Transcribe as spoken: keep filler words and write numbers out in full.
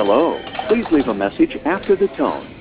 Hello. Please leave a message after the tone.